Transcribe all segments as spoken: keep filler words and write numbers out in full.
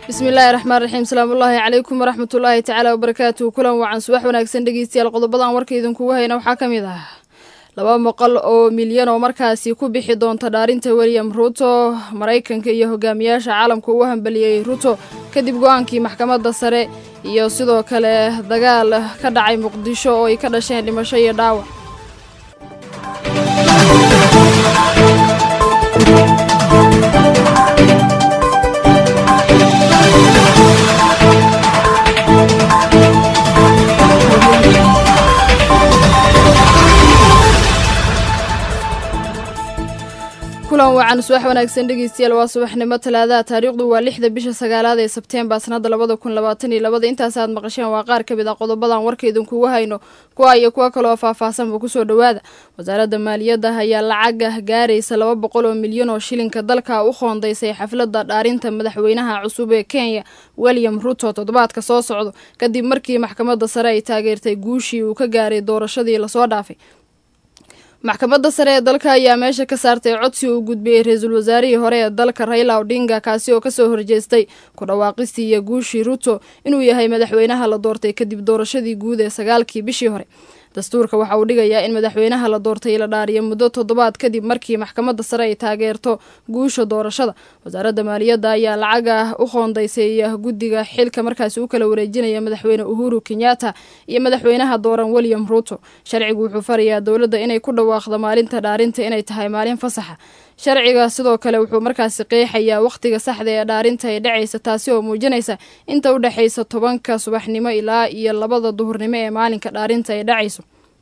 بسم الله الرحمن الرحيم السلام الله عليكم ورحمة الله تعالى وبركاته كلن وعن صباح wanaagsan dhageystayaal qodobada warkeedin kugu hayna waxa kamid ah laba boqol oo milyan oo markaasi ku bixi doonta dhaarinta William Ruto Mareykanka iyo hogaamiyaasha caalamka uu hanbaliyay Ruto kadib go'aankii maxkamadda sare iyo sidoo kale dagaal ka dhacay Muqdisho oo ay ka dhasheen dhimasho iyo dhaawac kulan wacan subax wanaagsan dhageystayaal waa subaxnimo talaada taariikhdu waa lixda bisha sagaalaad ee Sebteembar sanada labada kun labaatan iyo laba intaas aad maqasheen waa qaar ka mid ah qodobadan warkeedin kugu hayno kuwa iyo kuwa kale oo faahfaahsan ku soo dhawaada wasaaradda maaliyadda ayaa lacag gaaraysa laba boqol oo milyan oo shilinka dalka u qoondeysay xafladda dhaarinta madaxweynaha cusub ee Kenya William Ruto toddobaadka soo socdo kadib markii maxkamadda sare ay taageertay guushii uu ka gaaray doorashadii la soo dhaafay maxkamadda sare ee dalka ayaa meesha ka saartay codsi uu gudbiyay ra'iisul wasaarihii hore ee dalka Raila Odinga kaasi oo ka soo horjeestay ku dhawaaqistii iyo guushii Ruto inuu yahay madaxweynaha la doortay kadib doorashadii guud ee sagaalkii bishii hore dastuurka waxa uu dhigayaa in madaxweynaha la doortay la dhaariyo muddo toddobaad kadib markii maxkamadda sare ay taageerto guusha doorashada wasaaradda maaliyadda ayaa lacag u qoondeysay guddiga xilka markaas uu kala wareejinaya madaxweyne Uhuru Kenyatta iyo madaxweynaha dooran William Ruto sharcigu wuxuu farayaa dawladda inay ku dhawaaqdo maalinta dhaarinta inay tahay maalin fasaxa sharciga sidoo kale wuxuu markaas qeexayaa waqtiga saxda ee dhaarinta ay dhacaysa taasi oo muujinaysa inta u dhaxaysa tobanka subaxnimo ilaa iyo labada duhurnimo ee maalinka dhaarinta ay dhacayso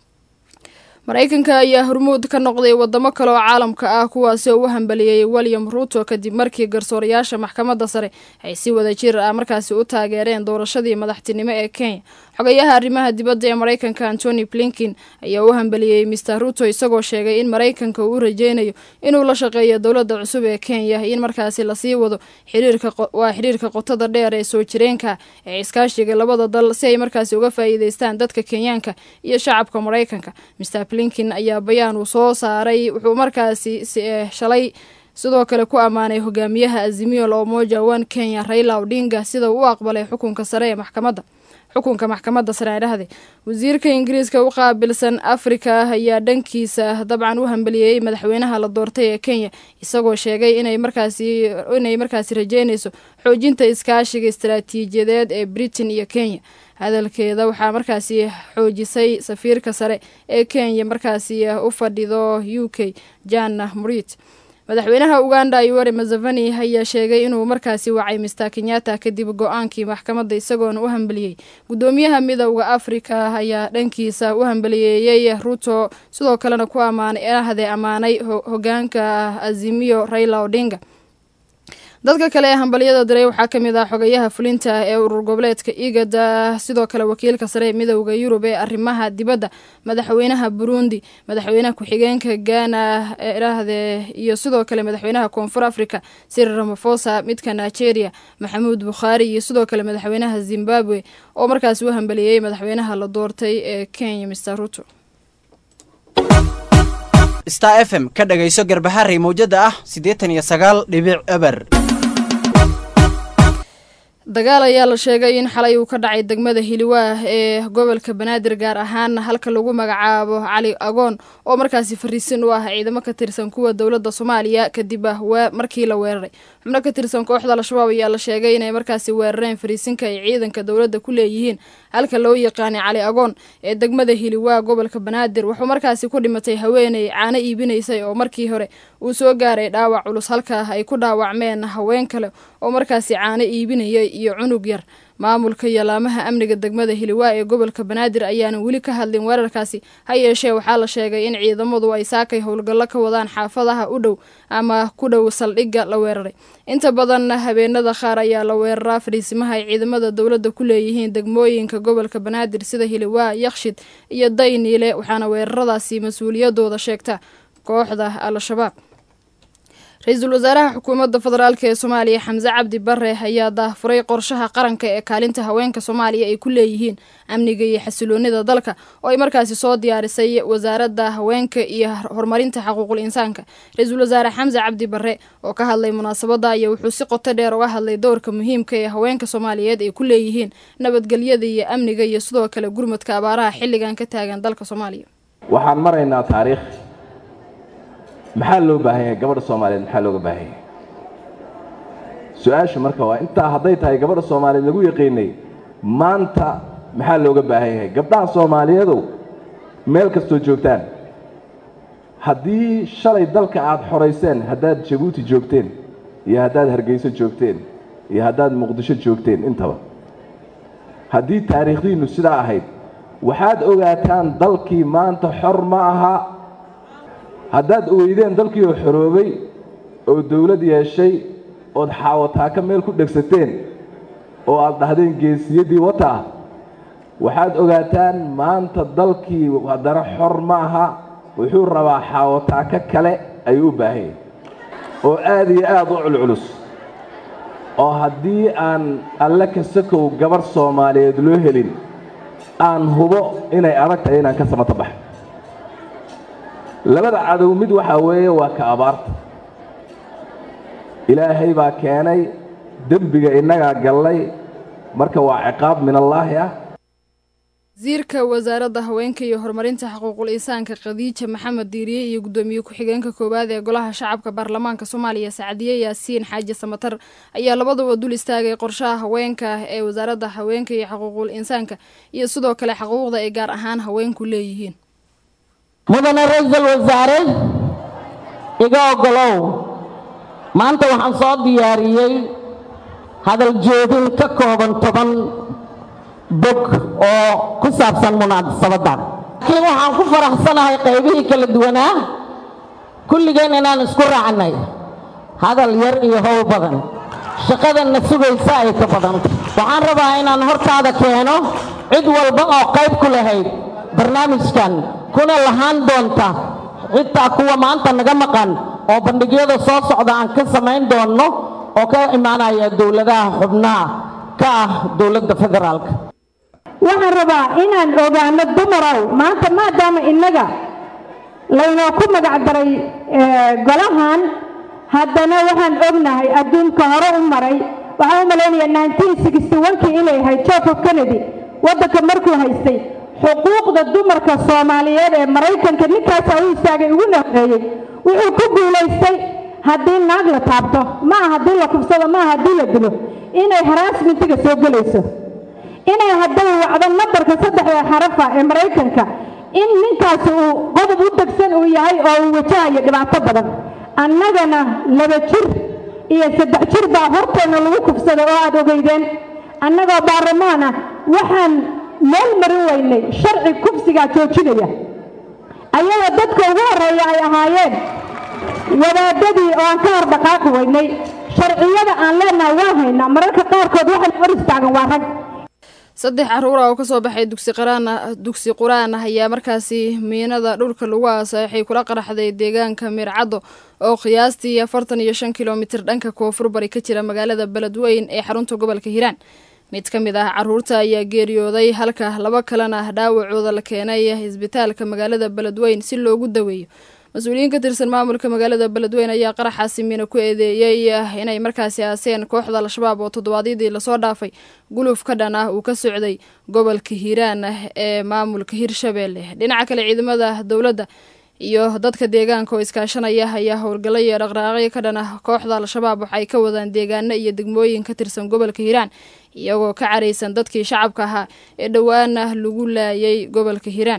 Mareykanka ayaa hormuud ka noqday wadamo kale oo caalamka ah kuwaas oo u hanbaliyay William Ruto kadib markii garsoorayaasha maxkamadda sare ay si wada jir ah markaas u taageereen doorashadii madaxtinimo ee Kenya xogayaha arrimaha dibadda ee Mareykanka Antony Blinken ayaa u hanbaliyay Mister Ruto isagoo sheegay in Mareykanka uu rajeynayo inuu la shaqeeyo dawladda cusub ee Kenya in markaas la sii wado xiriirka waa xiriirka qotada dheer ee soo jireenka ee iskaashiga labada dal si ay markaas uga faa'iideystaan dadka Kenyaanka iyo shacabka Mareykanka Mister Blinken ayaa bayaan uu soo saaray wuxuu markaasi shalay sidoo kale ku amaanay hogaamiyaha Azimio la Umoja One Kenya Raila Odinga sida uu aqbalay xukunka sare ee maxkamadda xukunka maxkamadda sare ee wasiirka Ingiriiska u qaabilsan Afrika ayaa dhankiisa dabcan u hanbaliyay madaxweynaha la doortay ee Kenya isagoo sheegay inay markaasi inay markaasi rajeynayso xoojinta iskaashiga istiraatiijiyadeed ee Britain iyo Kenya hadalkeeda waxaa markaasi xoojisay safiirka sare ee Kenya markaasi u fadhido U K Jana Murit madaxweynaha Uganda Yoweri Museveni ayaa sheegay inuu markaasi wacay Mister Kenyatta kadib go'aankii maxkamadda isagoona u hanbaliyay gudoomiyaha midowga Afrika ayaa dhankiisa u hanbaliyay Ruto sidoo kalena ku amaanay ahade amaanay hogaanka Azimio Raila Odinga dadka kale ee hambaliyada diray waxaa kamid ah xogayaha fulinta ee urur goboleedka IGAD sidoo kale wakiilka sare ee midowga Yurub ee arrimaha dibadda madaxweynaha Burundi madaxweynaha ku-xigeenka Ghana ee iraahde iyo sidoo kale madaxweynaha Koonfur Afrika Cyril Ramaphosa midka Nigeria Maxamuud Buhari iyo sidoo kale madaxweynaha Zimbabwe oo markaas u hanbaliyay madaxweynaha la doortay ee Kenya Mister Ruto Star F M ka dhagayso garbaharey mowjada ah siddeetan iyo sagaal dhibic eber dagaal ayaa la sheegay in xalay uu ka dhacay degmada Hiliwaa ee gobolka Banaadir gaar ahaan halka lagu magacaabo Cali Agoon oo markaasi fariisin u ah ciidamo ka tirsan kuwa dawladda Soomaaliya kadib markii la weeraray xubno ka tirsan kooxda Al-Shabaab ayaa la sheegay inay markaasi weerareen fariisinka ay ciidanka dawladda ku leeyihiin halka loo yaqaan Cali Agoon ee degmada Hiliwaa gobolka Banaadir wuxuu markaasi ku dhimatay haweeney caana iibinaysay oo markii hore uu soo gaaray dhaawac culus halka ay ku dhaawacmeen haween kale oo markaasi caana iibinayay iyo cunug yar maamulka yalaamaha amniga degmada Hiliwaa ee gobolka Banaadir ayaana weli ka hadlin weerarkaasi ha yeeshee waxaa la sheegay in ciidamadu ay saakay howlgallo ka wadaan xaafadaha u dhow ama ku dhow saldhigga la weeraray inta badan habeenada qaar ayaa la weeraraa fariisimaha ay ciidamada dawladda ku leeyihiin degmooyinka gobolka Banaadir sida Hiliwaa Yakhshid iyo Dayniile waxaana weeraradaasi mas'uuliyadooda sheegta kooxda Al-Shabaab ra-iisul wasaaraha xukuumadda federaalk ee soomaaliya xamse cabdi bare ayaa daahfuray qorshaha qaranka ee kaalinta haweenka soomaaliya ay ku leeyihiin amniga iyo xasiloonida dalka oo ay markaasi soo diyaarisay wasaaradda haweenka iyo horumarinta xuquuqul insaanka. ra-iisul wasaare xamse cabdi bare oo ka hadlay munaasabadda ayaa wuxuu si qoto dheer uga hadlay doorka muhiimka ee haweenka soomaaliyeed ay ku leeyihiin nabadgelyada iyo amniga iyo sidoo kale gurmadka abaaraha xilligan ka taagan dalka Soomaaliya. waxaan maraynaa taariikh maxaa loo baahan yahay gabadha Soomaaliyeed maxaa looga baahan yahay su'aasha marka waa inta haday tahay gabadha Soomaaliyeed lagu yaqiinay maanta maxaa looga baahan yahay gabdhaha Soomaaliyeed meel kasto joogtaan haddii shalay dalka aad xoreyseen haddaad Djibouti joogteen iyo haddaad Hargeysa joogteen iyo haddaad Muqdisho joogteen intaba haddii taariikhdiinu sidaa ahayd waxaad ogaataan dalkii maanta xor ma aha haddaad ogeydeen dalkii oo xoroobay oo dawlad yeeshay oo xaawataa ka meel ku dhegsateen oo aad dhahdeen geesiyadii wata waxaad ogaataan maanta dalkii haddana xor ma aha wuxuu rabaa xaawataa ka kale ayuu u baahan yahay oo aad iyo aad u culculus oo haddii aan alle ka sakow gabar Soomaaliyeed loo helin aan hubo inay adag tahay inaan ka samata bax labada cadow mid waxa weeye waa ka abaarta ilaahay baa keenay dambiga inaga galay marka waa ciqaab min Allah ah. wasiirka wasaaradda haweenka iyo horumarinta xuquuqul insaanka Khadiija Maxamed Diiriye iyo gudoomiye ku-xigeenka koowaad ee golaha shacabka baarlamaanka Soomaaliya Saacadiye Yaasiin Xaaji Samatar ayaa labadaba dul istaagay qorshaha haweenka ee wasaaradda haweenka iyo xuquuqul insaanka iyo sidoo kale xuquuqda ay gaar ahaan haweenku leeyihiin. mudane ra'iisul wasaare iga ogolow maanta waxaan soo diyaariyay hadal jeedin ka kooban toban bog oo ku saabsan munaasabadda laakiin waxaan ku faraxsanahay qaybihii kala duwanaa kulligeen inaan isku raacnay hadal yar iyo hawl badan shaqadana sugaysa ay ka badan waxaan rabaa inaan hortaada keeno cid walba oo qayb ku lahayd barnaamijkan kuna lahaan doonta xitaa kuwa maanta naga maqan oo bandhigyada soo socda aan ka samayn doono oo ka imaanaya dawladaha xubnaha ka ah dawladda federaalka. waxaan rabaa inaan ogaano dumarow maanta maadaama inaga laynoo ku magac daray golahan haddana waxaan ognahay adduunka hore u maray waxaan u malaynayaa nineteen sixty one kii inay ahayd John F Kennedy waddanka markuu haystay xuquuqda dumarka Soomaaliyeed ee Mareykanka ninkaas uu istaagay ugu naqeeyay wuxuu ku guuleystay haddii naag la taabto ma aha haddii la kufsado ma aha haddii la dilo inay haraasmentiga soo galayso inay hadday wacdo nambarka saddexda xarafa ee Mareykanka in ninkaas uu qodob u degsan uu yahay oo uu wajahayo dhibaato badan annagana laba jir iyo saddex jir baa horteena lagu kufsaday oo aad ogeydeen annagoo baarlamaana waxaan meel marin weynay sharci kufsiga joojinaya ayada dadka ugu horeeya ay ahaayeen wadaadadii oo aan ka hor dhaqaaqi weynay sharciyada aan leenahay waa haynaa mararka qaarkood waxay hor istaagan waa rag. saddex caruur oo ka soo baxay dugsi quraan dugsi quraan ayaa markaasi miinada dhulka lagu aasaxay kula qaraxday deegaanka Mircado oo qiyaastii afartan iyo shan kiiloomitir dhanka koonfur bari ka jira magaalada Beledweyne ee xarunta gobolka Hiiraan. mid ka mid ah caruurta ayaa geeriyooday halka laba kalena dhaawacooda la keenay isbitaalka magaalada Beledweyne si loogu daweeyo. mas-uuliyiin ka tirsan maamulka magaalada Beledweyne ayaa qaraxaasi miino ku eedeeyay inay markaasi aaseen kooxda al-shabaab oo toddobaadyadii lasoo dhaafay guluf ka dhan ah uu ka socday gobolka Hiiraan ee maamulka Hirshabeelle. dhinaca kale ciidamada dawladda iyo dadka deegaanka oo iskaashanaya ayaa howlgalay iyo dhaqdhaqaaqyo ka dhan ah kooxda al-shabaab waxay ka wadaan deegaano iyo degmooyin ka tirsan gobolka Hiiraan iyagoo ka careysan dadkii shacabka ahaa ee dhawaana lagu laayay gobolka Hiiraan.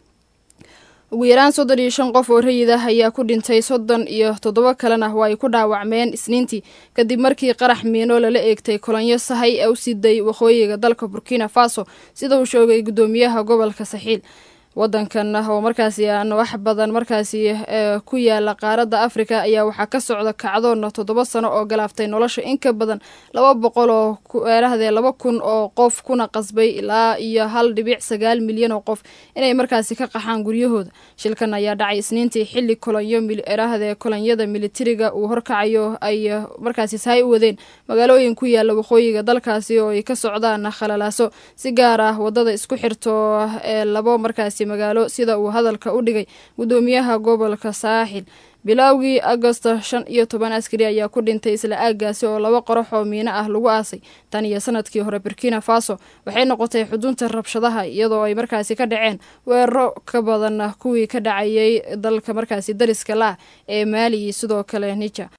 ugu yaraan soddon iyo shan qof oo rayid ah ayaa ku dhintay soddon iyo toddoba kalena waa ay ku dhaawacmeen Isniintii kadib markii qarax miino lala eegtay kolonyo sahay ee u siday waqooyiga dalka Burkina Faso sida uu sheegay gudoomiyaha gobolka Saaxiil. wadankan oo markaasi aan wax badan markaasi ku yaala qaaradda Afrika ayaa waxaa ka socda kacdoon toddoba sano oo galaaftay nolosha in ka badan laba boqol oo weerarada laba kun oo qof kuna qasbay ilaa iyo hal dhibic sagaal milyan oo qof inay markaasi ka qaxaan guryahooda. shilkan ayaa dhacay Isniintii xilli kolonyo weerarada kolonyada militariga uu horkacayo ay markaasi sahay u wadeen magaalooyin ku yaala waqooyiga dalkaasi oo ay ka socdaan khalalaaso si gaar ah wadada isku xirto ee labo markaasi magaalo sida uu hadalka u dhigay gudoomiyaha gobolka Saaxil. bilowgii Agoosto shan iyo toban askari ayaa ku dhintay isla aagaasi oo laba qarax oo miino ah lagu aasay. tan iyo sanadkii hore Burkina Faso waxay noqotay xudunta rabshadaha iyadoo ay markaasi ka dhaceen weeraro ka badan kuwii ka dhacayay dalka markaasi dariska la ee Mali sidoo kale Niger.